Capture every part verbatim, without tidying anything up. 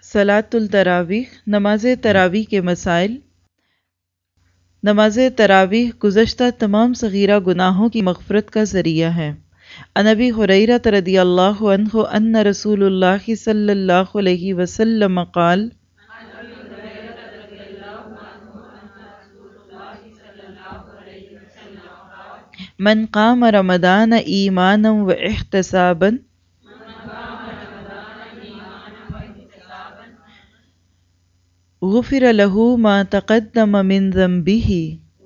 صلاۃ التراویح، نماز تراویح کے مسائل۔ نماز تراویح گزشتہ تمام صغیرہ گناہوں کی مغفرت کا ذریعہ ہے۔ عن ابی ہریرہ رضی اللہ عنہ ان رسول اللہ صلی اللہ علیہ وسلم قال من قام رمضان ایمانا و احتسابا غفر له ما تقدم من ذنبه۔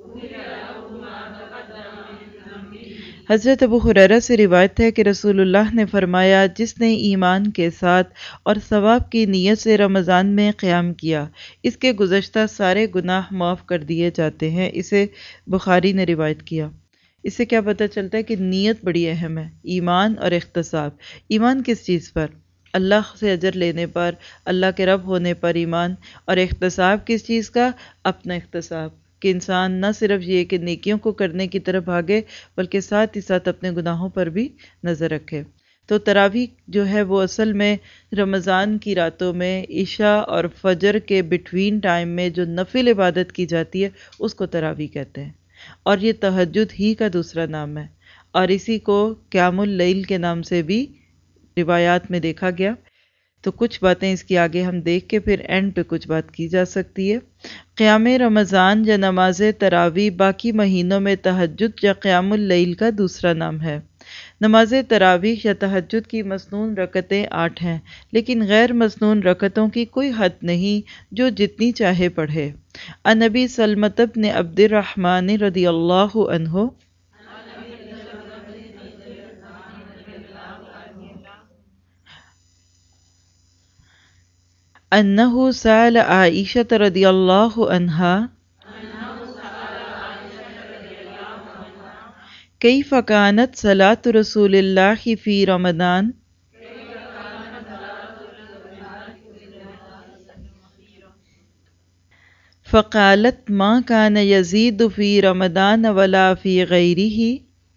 حضرت ابو ہریرہ سے روایت ہے کہ رسول اللہ نے فرمایا، جس نے ایمان کے ساتھ اور ثواب کی نیت سے رمضان میں قیام کیا، اس کے گزشتہ سارے گناہ معاف کر دیے جاتے ہیں۔ اسے بخاری نے روایت کیا۔ اس سے کیا پتہ چلتا ہے کہ نیت بڑی اہم ہے، ایمان اور احتساب۔ ایمان کس چیز پر؟ اللہ سے اجر لینے پر، اللہ کے رب ہونے پر ایمان، اور احتساب کس چیز کا؟ اپنا احتساب، کہ انسان نہ صرف یہ کہ نیکیوں کو کرنے کی طرف بھاگے بلکہ ساتھ ہی ساتھ اپنے گناہوں پر بھی نظر رکھے۔ تو تراویح جو ہے وہ اصل میں رمضان کی راتوں میں عشاء اور فجر کے بٹوین ٹائم میں جو نفل عبادت کی جاتی ہے اس کو تراویح کہتے ہیں، اور یہ تہجد ہی کا دوسرا نام ہے، اور اسی کو قیام اللیل کے نام سے بھی روایات میں دیکھا گیا۔ تو کچھ باتیں اس کی آگے ہم دیکھ کے پھر اینڈ پہ کچھ بات کی جا سکتی ہے۔ قیام رمضان یا نماز تراویح باقی مہینوں میں تہجد یا قیام اللیل کا دوسرا نام ہے۔ نماز تراویح یا تہجد کی مسنون رکعتیں آٹھ ہیں، لیکن غیر مسنون رکعتوں کی کوئی حد نہیں، جو جتنی چاہے پڑھے۔ عن ابی سلمۃ بن عبد الرحمن رضی اللہ عنہ انہ سأل عائشہ رضی اللہ عنہا کیف کانت صلاۃ رسول اللہ فی رمضان فقالت ما کان یزید فی رمضان ولا فی غیرہ۔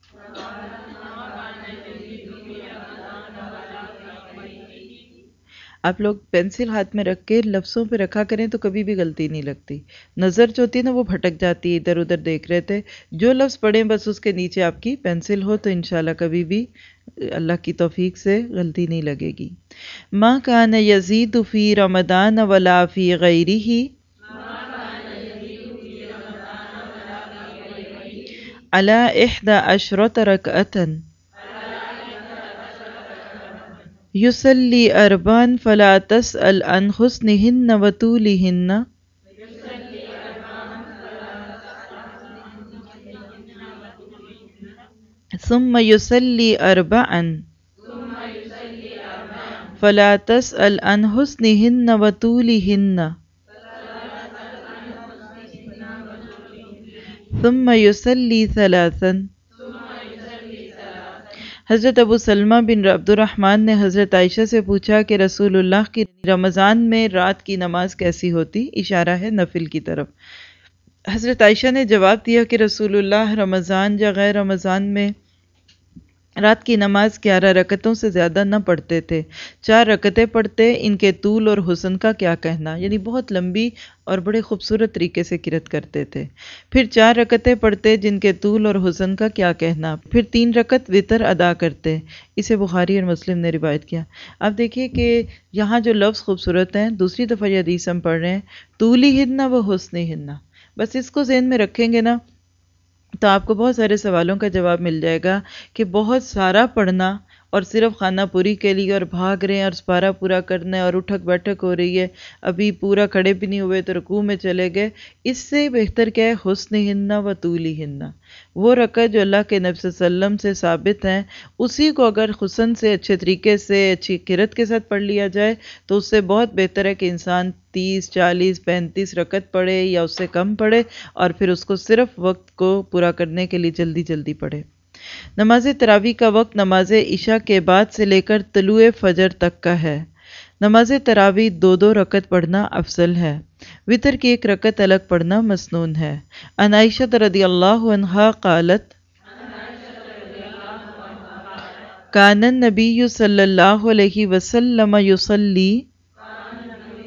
آپ لوگ پینسل ہاتھ میں رکھ کے لفظوں پہ رکھا کریں تو کبھی بھی غلطی نہیں لگتی۔ نظر جو ہوتی ہے نا وہ بھٹک جاتی ہے، ادھر ادھر دیکھ رہے تھے، جو لفظ پڑھیں بس اس کے نیچے آپ کی پینسل ہو تو انشاءاللہ کبھی بھی اللہ کی توفیق سے غلطی نہیں لگے گی۔ ما کان یزید فی رمضان ولا فی غیرہ علی احدی عشرۃ رکعۃ یصلی اربعا فلا تسأل عن حسنہن وطولہن ثم یصلی اربعا فلا تسأل عن حسنہن وطولہن ثم یصلی ثلاثا۔ حضرت ابو سلمہ بن عبد الرحمن نے حضرت عائشہ سے پوچھا کہ رسول اللہ کی رمضان میں رات کی نماز کیسی ہوتی؟ اشارہ ہے نفل کی طرف۔ حضرت عائشہ نے جواب دیا کہ رسول اللہ رمضان یا غیر رمضان میں رات کی نماز گیارہ رکعتوں سے زیادہ نہ پڑھتے تھے۔ چار رکعتیں پڑھتے، ان کے طول اور حسن کا کیا کہنا، یعنی بہت لمبی اور بڑے خوبصورت طریقے سے قرات کرتے تھے۔ پھر چار رکعتیں پڑھتے جن کے طول اور حسن کا کیا کہنا، پھر تین رکعت وتر ادا کرتے۔ اسے بخاری اور مسلم نے روایت کیا۔ اب دیکھیے کہ یہاں جو لفظ خوبصورت ہیں، دوسری دفعہ یہ حدیث ہم پڑھ رہے ہیں، طولہن و حسنہن، بس اس کو ذہن میں رکھیں گے نا تو آپ کو بہت سارے سوالوں کا جواب مل جائے گا کہ بہت سارا پڑھنا اور صرف خانہ پوری کے لیے اور بھاگ رہے ہیں اور سپارہ پورا کرنا ہے اور اٹھک بیٹھک ہو رہی ہے، ابھی پورا کھڑے بھی نہیں ہوئے تو رکوع میں چلے گئے۔ اس سے بہتر کیا ہے؟ حسنہن و طولہن، وہ رکعت جو اللہ کے نبی صلی اللہ علیہ وسلم سے ثابت ہیں، اسی کو اگر حسن سے اچھے طریقے سے اچھی قرات کے ساتھ پڑھ لیا جائے تو اس سے بہت بہتر ہے کہ انسان تیس چالیس پینتیس رکعت پڑھے یا اس سے کم پڑھے، اور پھر اس کو صرف وقت کو پورا کرنے کے لیے جلدی جلدی پڑھے۔ نماز تراویح کا وقت نماز عشاء کے بعد سے لے کر طلوع فجر تک کا ہے۔ نماز تراویح دو دو رکعت پڑھنا افضل ہے، وتر کی ایک رکعت الگ پڑھنا مسنون ہے۔ عن عائشہ رضی اللہ عنہا قالت کان النبی صلی اللہ علیہ وسلم یصلی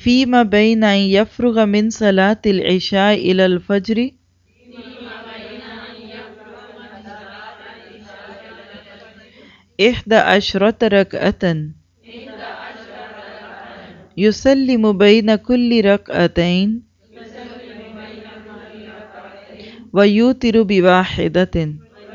فیما بین ان یفرغ من صلاة العشاء الی الفجر احدى عشرة ركعة يسلم بين كل ركعتين ويوتر بواحدة۔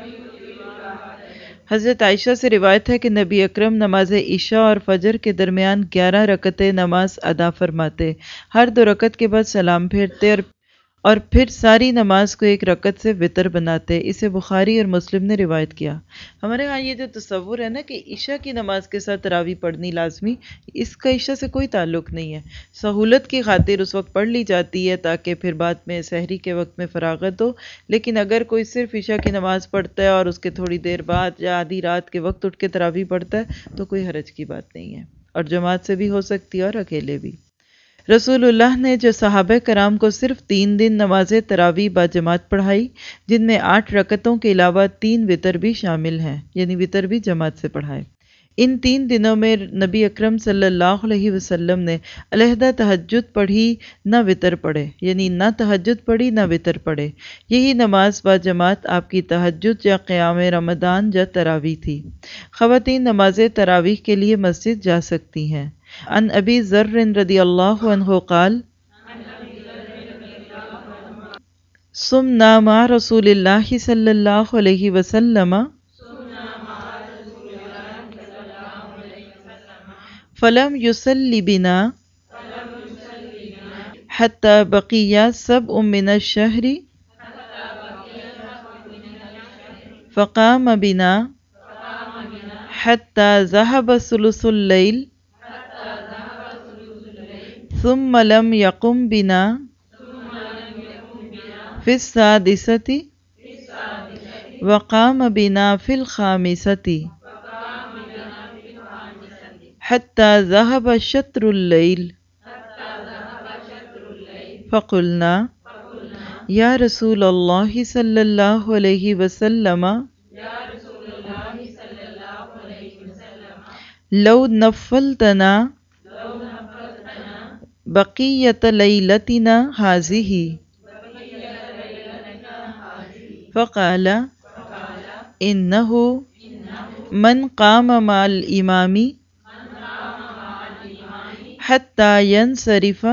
حضرت عائشہ سے روایت ہے کہ نبی اکرم نماز عشاء اور فجر کے درمیان گیارہ رکعتیں نماز ادا فرماتے، ہر دو رکعت کے بعد سلام پھیرتے اور اور پھر ساری نماز کو ایک رکعت سے وتر بناتے۔ اسے بخاری اور مسلم نے روایت کیا۔ ہمارے ہاں یہ جو تصور ہے نا کہ عشاء کی نماز کے ساتھ تراویح پڑھنی لازمی، اس کا عشاء سے کوئی تعلق نہیں ہے، سہولت کی خاطر اس وقت پڑھ لی جاتی ہے تاکہ پھر بعد میں سحری کے وقت میں فراغت ہو، لیکن اگر کوئی صرف عشاء کی نماز پڑھتا ہے اور اس کے تھوڑی دیر بعد یا آدھی رات کے وقت اٹھ کے تراویح پڑھتا ہے تو کوئی حرج کی بات نہیں ہے، اور جماعت سے بھی ہو سکتی ہے اور اکیلے بھی۔ رسول اللہ نے جو صحابہ کرام کو صرف تین دن نماز تراویح با جماعت پڑھائی، جن میں آٹھ رکعتوں کے علاوہ تین وتر بھی شامل ہیں، یعنی وتر بھی جماعت سے پڑھائے۔ ان تین دنوں میں نبی اکرم صلی اللہ علیہ وسلم نے علیحدہ تہجد پڑھی نہ وتر پڑھے، یعنی نہ تہجد پڑھی نہ وتر پڑھے۔ یہی نماز با جماعت آپ کی تہجد یا قیام رمضان یا تراویح تھی۔ خواتین نماز تراویح کے لیے مسجد جا سکتی ہیں۔ عن ابی ذر رضی اللہ عنہ قال صمنا مع رسول اللہ صلی اللہ علیہ وسلم فلم یصلی بنا حتی بقی سبع من الشہر فقام بنا حتی ذهب ثلث اللیل ثم لم يقم بنا في السادسة وقام بنا في الخامسة حتى ذهب شطر الليل فقلنا يا رسول الله صلى الله عليه وسلم لو نفلتنا بقیت لیلتنا هذه فقال انه من قام مع الامام حتى ينصرف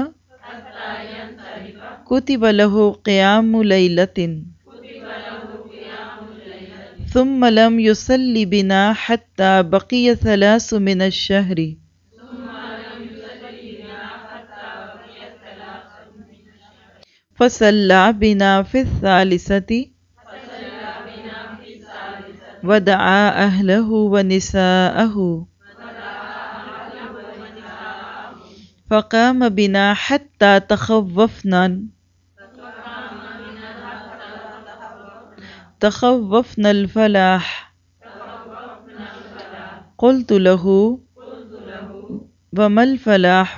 كتب له قيام ليلة ثم لم يصل بنا حتى بقي ثلاث من الشهر فصلى بنا في الثالثة ودعا أهله ونساءه فقام بنا حتى تخوفنا تخوفنا الفلاح قلت له وما الفلاح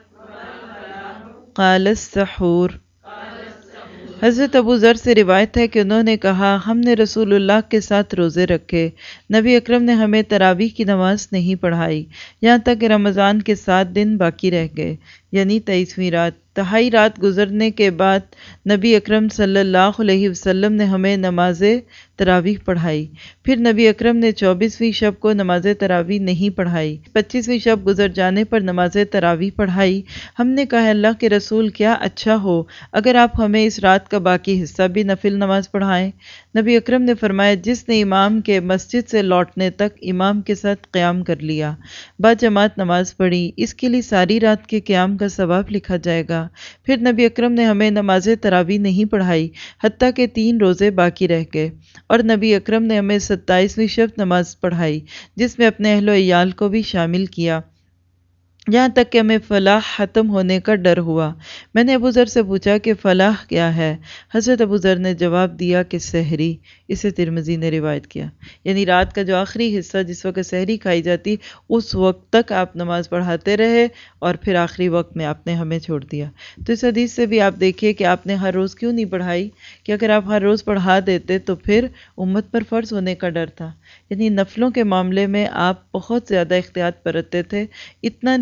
قال السحور۔ حضرت ابو ذر سے روایت ہے کہ انہوں نے کہا ہم نے رسول اللہ کے ساتھ روزے رکھے، نبی اکرم نے ہمیں تراویح کی نماز نہیں پڑھائی یہاں تک کہ رمضان کے سات دن باقی رہ گئے، یعنی تیئیسویں رات۔ تہائی رات گزرنے کے بعد نبی اکرم صلی اللہ علیہ وسلم نے ہمیں نماز تراویح پڑھائی، پھر نبی اکرم نے چوبیسویں شب کو نماز تراویح نہیں پڑھائی، پچیسویں شب گزر جانے پر نماز تراویح پڑھائی۔ ہم نے کہا اللہ کے رسول کیا اچھا ہو اگر آپ ہمیں اس رات کا باقی حصہ بھی نفل نماز پڑھائیں۔ نبی اکرم نے فرمایا جس نے امام کے مسجد سے لوٹنے تک امام کے ساتھ قیام کر لیا، با جماعت نماز پڑھی، اس کے لیے ساری رات کے قیام کا ثواب لکھا جائے گا۔ پھر نبی اکرم نے ہمیں نماز تراویح نہیں پڑھائی حتیٰ کہ تین روزے باقی رہ گئے، اور نبی اکرم نے ہمیں ستائیسویں شب نماز پڑھائی جس میں اپنے اہل و عیال کو بھی شامل کیا، یہاں تک کہ ہمیں فلاح ختم ہونے کا ڈر ہوا۔ میں نے ابو ذر سے پوچھا کہ فلاح کیا ہے؟ حضرت ابو ذر نے جواب دیا کہ سحری۔ اسے ترمذی نے روایت کیا، یعنی رات کا جو آخری حصہ جس وقت سحری کھائی جاتی اس وقت تک آپ نماز پڑھاتے رہے اور پھر آخری وقت میں آپ نے ہمیں چھوڑ دیا۔ تو اس حدیث سے بھی آپ دیکھیے کہ آپ نے ہر روز کیوں نہیں پڑھائی، کہ اگر آپ ہر روز پڑھا دیتے تو پھر امت پر فرض ہونے کا ڈر تھا، یعنی نفلوں کے معاملے میں آپ بہت زیادہ احتیاط برتتے تھے، اتنا نہیں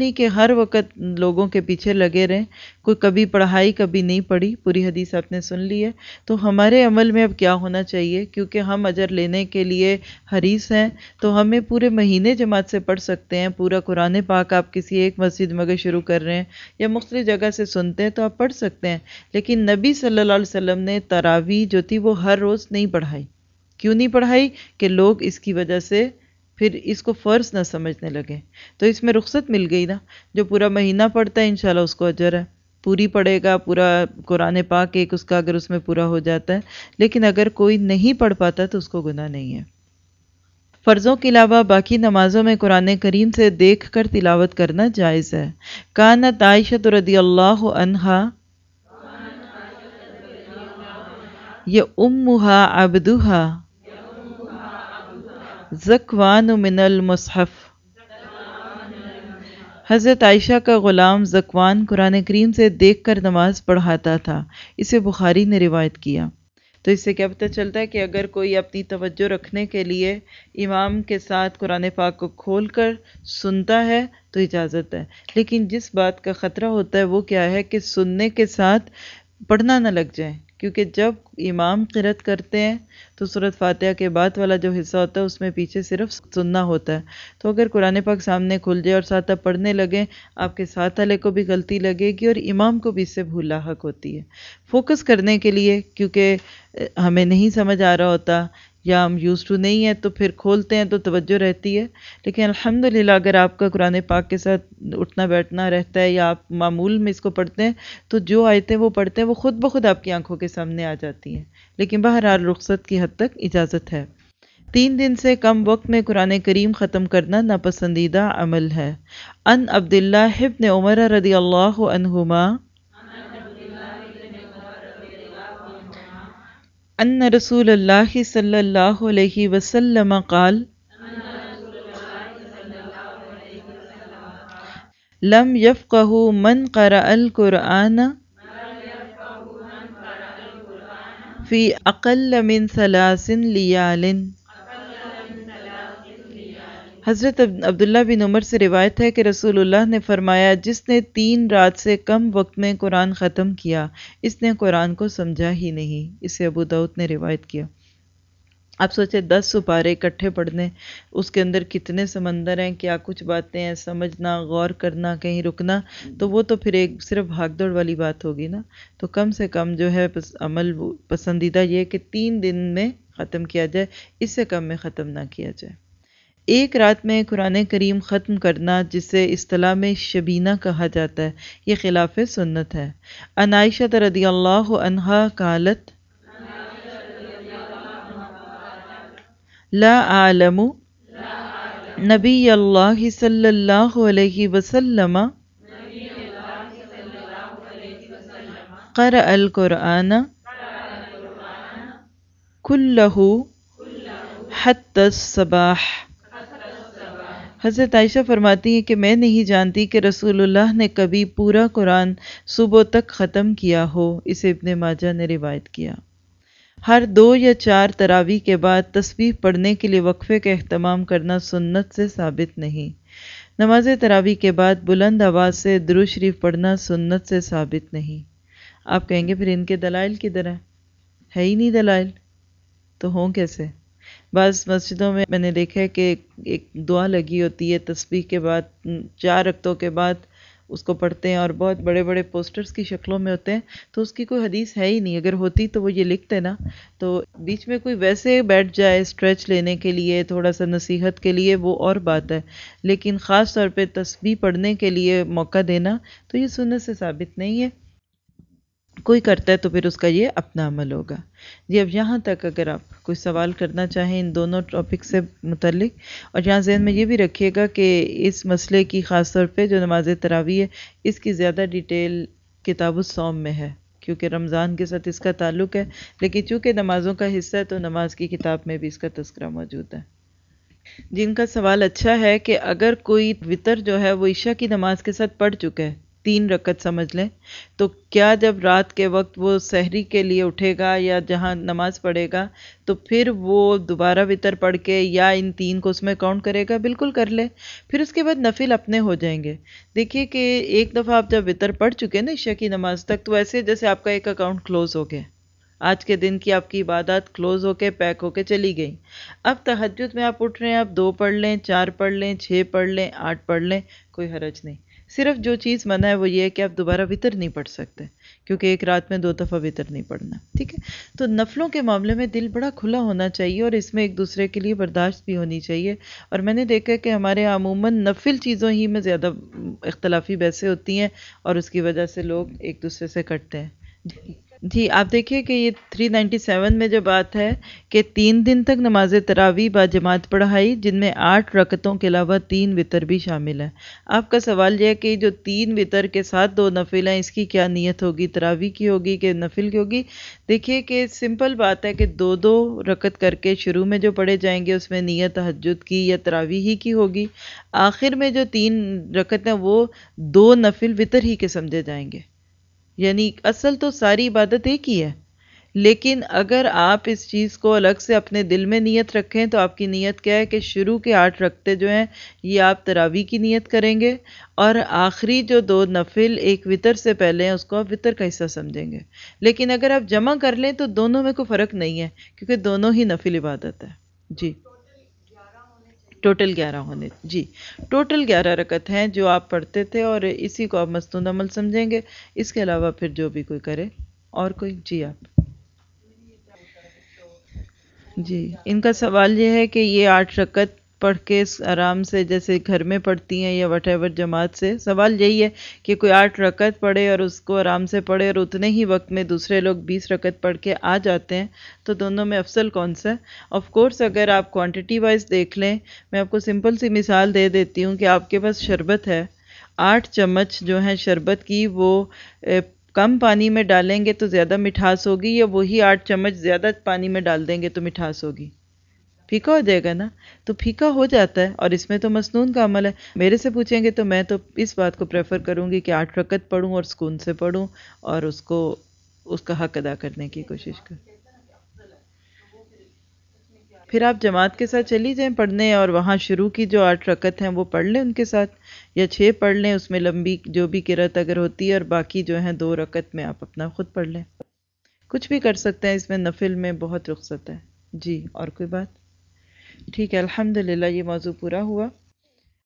نہیں کہ ہر وقت لوگوں کے پیچھے لگے رہیں، کوئی کبھی پڑھائی کبھی نہیں پڑھی، پوری حدیث آپ نے سن لی ہے، تو ہمارے عمل میں اب کیا ہونا چاہیے؟ کیونکہ ہم اجر لینے کے لیے حریص ہیں تو ہمیں پورے مہینے جماعت سے پڑھ سکتے ہیں، پورا قرآن پاک آپ کسی ایک مسجد میں اگر شروع کر رہے ہیں یا مختلف جگہ سے سنتے ہیں تو آپ پڑھ سکتے ہیں، لیکن نبی صلی اللہ علیہ وسلم نے تراویح جو تھی وہ ہر روز نہیں پڑھائی۔ کیوں نہیں پڑھائی؟ کہ لوگ اس کی وجہ سے پھر اس کو فرض نہ سمجھنے لگے، تو اس میں رخصت مل گئی نا، جو پورا مہینہ پڑھتا ہے انشاءاللہ اس کو اجر ہے، پوری پڑھے گا پورا قرآن پاک ایک اس کا اگر اس میں پورا ہو جاتا ہے، لیکن اگر کوئی نہیں پڑھ پاتا تو اس کو گناہ نہیں ہے۔ فرضوں کے علاوہ باقی نمازوں میں قرآن کریم سے دیکھ کر تلاوت کرنا جائز ہے۔ کانت عائشہ رضی اللہ عنہا یؤمھا عبدھا ذکوان من المصحف، حضرت عائشہ کا غلام ذکوان قرآن کریم سے دیکھ کر نماز پڑھاتا تھا، اسے بخاری نے روایت کیا۔ تو اس سے کیا پتہ چلتا ہے کہ اگر کوئی اپنی توجہ رکھنے کے لیے امام کے ساتھ قرآن پاک کو کھول کر سنتا ہے تو اجازت ہے، لیکن جس بات کا خطرہ ہوتا ہے وہ کیا ہے کہ سننے کے ساتھ پڑھنا نہ لگ جائے، کیونکہ جب امام قرأت کرتے ہیں تو سورۃ فاتحہ کے بعد والا جو حصہ ہوتا ہے اس میں پیچھے صرف سننا ہوتا ہے، تو اگر قرآن پاک سامنے کھل جائے اور ساتھ آپ پڑھنے لگیں، آپ کے ساتھ والے کو بھی غلطی لگے گی اور امام کو بھی اس سے بھول لاحق ہوتی ہے۔ فوکس کرنے کے لیے، کیونکہ ہمیں نہیں سمجھ آ رہا ہوتا یا ہم یوز ٹو نہیں ہیں تو پھر کھولتے ہیں تو توجہ رہتی ہے، لیکن الحمدللہ اگر آپ کا قرآن پاک کے ساتھ اٹھنا بیٹھنا رہتا ہے یا آپ معمول میں اس کو پڑھتے ہیں تو جو آیتیں وہ پڑھتے ہیں وہ خود بخود آپ کی آنکھوں کے سامنے آ جاتی ہیں، لیکن بہرحال رخصت کی حد تک اجازت ہے۔ تین دن سے کم وقت میں قرآن کریم ختم کرنا ناپسندیدہ عمل ہے۔ ان عبداللہ ابن عمر رضی اللہ عنہما ان رسول اللہ صلی اللہ علیہ وسلم قال لم یفقہ من قرأ القرآن فی اقل من ثلاث لیال۔ حضرت عبداللہ بن عمر سے روایت ہے کہ رسول اللہ نے فرمایا، جس نے تین رات سے کم وقت میں قرآن ختم کیا اس نے قرآن کو سمجھا ہی نہیں۔ اسے ابو داؤد نے روایت کیا۔ آپ سوچیں دس سپارے اکٹھے پڑھنے، اس کے اندر کتنے سمندر ہیں، کیا کچھ باتیں ہیں، سمجھنا، غور کرنا، کہیں رکنا، تو وہ تو پھر ایک صرف بھاگ دوڑ والی بات ہوگی نا۔ تو کم سے کم جو ہے عمل پسندیدہ یہ کہ تین دن میں ختم کیا جائے، اس سے کم میں ختم نہ کیا جائے۔ ایک رات میں قرآن کریم ختم کرنا، جسے اصطلاح میں شبینہ کہا جاتا ہے، یہ خلاف سنت ہے۔ ان عائشہ رضی اللہ عنہا قالت لا اعلم نبی اللہ صلی اللہ علیہ وسلم قرأ القرآن کلہ حتی الصباح۔ حضرت عائشہ فرماتی ہیں کہ میں نہیں جانتی کہ رسول اللہ نے کبھی پورا قرآن صبح تک ختم کیا ہو۔ اسے ابن ماجہ نے روایت کیا۔ ہر دو یا چار تراویح کے بعد تسبیح پڑھنے کے لیے وقفے کا اہتمام کرنا سنت سے ثابت نہیں۔ نماز تراویح کے بعد بلند آواز سے درود شریف پڑھنا سنت سے ثابت نہیں۔ آپ کہیں گے پھر ان کے دلائل کدھر ہیں؟ ہے ہی نہیں دلائل تو ہوں کیسے؟ بعض مسجدوں میں میں نے دیکھا ہے کہ ایک دعا لگی ہوتی ہے تسبیح کے بعد، چار رکعتوں کے بعد اس کو پڑھتے ہیں اور بہت بڑے بڑے پوسٹرز کی شکلوں میں ہوتے ہیں، تو اس کی کوئی حدیث ہے ہی نہیں۔ اگر ہوتی تو وہ یہ لکھتے نا، تو بیچ میں کوئی ویسے بیٹھ جائے اسٹریچ لینے کے لیے، تھوڑا سا نصیحت کے لیے، وہ اور بات ہے، لیکن خاص طور پہ تسبیح پڑھنے کے لیے موقع دینا تو یہ سنت سے ثابت نہیں ہے۔ کوئی کرتا ہے تو پھر اس کا یہ اپنا عمل ہوگا۔ جی اب یہاں تک اگر آپ کوئی سوال کرنا چاہیں ان دونوں ٹاپک سے متعلق، اور یہاں ذہن میں یہ بھی رکھیے گا کہ اس مسئلے کی خاص طور پہ جو نماز تراویح ہے اس کی زیادہ ڈیٹیل کتاب الصوم میں ہے، کیونکہ رمضان کے ساتھ اس کا تعلق ہے، لیکن چونکہ نمازوں کا حصہ ہے تو نماز کی کتاب میں بھی اس کا تذکرہ موجود ہے۔ جن کا سوال اچھا ہے کہ اگر کوئی وتر جو ہے وہ عشاء کی نماز کے ساتھ پڑھ چکا ہے تین رکعت سمجھ لیں، تو کیا جب رات کے وقت وہ سحری کے لیے اٹھے گا یا جہاں نماز پڑھے گا تو پھر وہ دوبارہ وطر پڑھ کے یا ان تین کو اس میں کاؤنٹ کرے گا؟ بالکل کر لے۔ پھر اس کے بعد نفل اپنے ہو جائیں گے۔ دیکھیے کہ ایک دفعہ آپ جب وطر پڑھ چکے نا عشاء کی نماز تک، تو ایسے جیسے آپ کا ایک اکاؤنٹ کلوز ہو گیا، آج کے دن کی آپ کی عبادات کلوز ہو کے پیک ہو کے چلی گئی۔ اب تہجد میں آپ اٹھ رہے ہیں، آپ دو پڑھ لیں، چار پڑھ لیں، چھ پڑھ لیں، آٹھ پڑھ لیں، کوئی حرج نہیں۔ صرف جو چیز منع ہے وہ یہ ہے کہ آپ دوبارہ وطر نہیں پڑھ سکتے، کیونکہ ایک رات میں دو دفعہ وطر نہیں پڑھنا، ٹھیک ہے؟ تو نفلوں کے معاملے میں دل بڑا کھلا ہونا چاہیے، اور اس میں ایک دوسرے کے لیے برداشت بھی ہونی چاہیے۔ اور میں نے دیکھا کہ ہمارے عموماً نفل چیزوں ہی میں زیادہ اختلافی بحثیں ہوتی ہیں، اور اس کی وجہ سے لوگ ایک دوسرے سے کٹتے ہیں۔ جی جی، آپ دیکھیے کہ یہ تین سو سینتاسی میں جو بات ہے کہ تین دن تک نماز تراویح با جماعت پڑھائی، جن میں آٹھ رکعتوں کے علاوہ تین وطر بھی شامل ہے۔ آپ کا سوال یہ ہے کہ جو تین وطر کے ساتھ دو نفل ہیں، اس کی کیا نیت ہوگی؟ تراویح کی ہوگی کہ نفل کی ہوگی؟ دیکھیے کہ سمپل بات ہے کہ دو دو رکعت کر کے شروع میں جو پڑھے جائیں گے اس میں نیت تہجد کی یا تراویح ہی کی ہوگی، آخر میں جو تین رکعت ہیں وہ دو نفل وطر ہی کے سمجھے جائیں گے۔ یعنی اصل تو ساری عبادت ایک ہی ہے، لیکن اگر آپ اس چیز کو الگ سے اپنے دل میں نیت رکھیں تو آپ کی نیت کیا ہے کہ شروع کے آٹھ رکعتیں جو ہیں یہ آپ تراویح کی نیت کریں گے، اور آخری جو دو نفل ایک وطر سے پہلے ہیں اس کو آپ وطر کا حصہ سمجھیں گے۔ لیکن اگر آپ جمع کر لیں تو دونوں میں کوئی فرق نہیں ہے، کیونکہ دونوں ہی نفل عبادت ہے۔ جی، ٹوٹل گیارہ ہونے، جی ٹوٹل گیارہ رکعت ہیں جو آپ پڑھتے تھے، اور اسی کو آپ مسنون عمل سمجھیں گے۔ اس کے علاوہ پھر جو بھی کوئی کرے۔ اور کوئی؟ جی آپ۔ جی، ان کا سوال یہ ہے کہ یہ آٹھ رکعت پڑھ کے آرام سے جیسے گھر میں پڑھتی ہیں یا وٹ ایور جماعت سے، سوال یہی ہے کہ کوئی آٹھ رکعت پڑھے اور اس کو آرام سے پڑھے، اور اتنے ہی وقت میں دوسرے لوگ بیس رکعت پڑھ کے آ جاتے ہیں، تو دونوں میں افضل کون سا ہے؟ آف کورس اگر آپ کوانٹٹی وائز دیکھ لیں، میں آپ کو سمپل سی مثال دے دیتی ہوں کہ آپ کے پاس شربت ہے، آٹھ چمچ جو ہیں شربت کی وہ اے، کم پانی میں ڈالیں گے تو زیادہ مٹھاس ہوگی، یا وہی آٹھ چمچ زیادہ پانی میں ڈال دیں گے تو مٹھاس ہوگی؟ پھیکا ہو جائے گا نا، تو پھیکا ہو جاتا ہے، اور اس میں تو مسنون کا عمل ہے۔ میرے سے پوچھیں گے تو میں تو اس بات کو پریفر کروں گی کہ آٹھ رکعت پڑھوں اور سکون سے پڑھوں، اور اس کو اس کا حق ادا کرنے کی کوشش کروں۔ پھر آپ جماعت کے ساتھ چلی جائیں پڑھنے، اور وہاں شروع کی جو آٹھ رکعت ہیں وہ پڑھ لیں ان کے ساتھ، یا چھ پڑھ لیں، اس میں لمبی جو بھی قرأت اگر ہوتی ہے، اور باقی جو ہیں دو رکعت میں آپ اپنا خود پڑھ لیں۔ کچھ بھی کر سکتے ہیں، اس میں نفل میں بہت رخصت ہے۔ جی، اور کوئی بات؟ ٹھیک ہے، الحمدللہ یہ موضوع پورا ہوا۔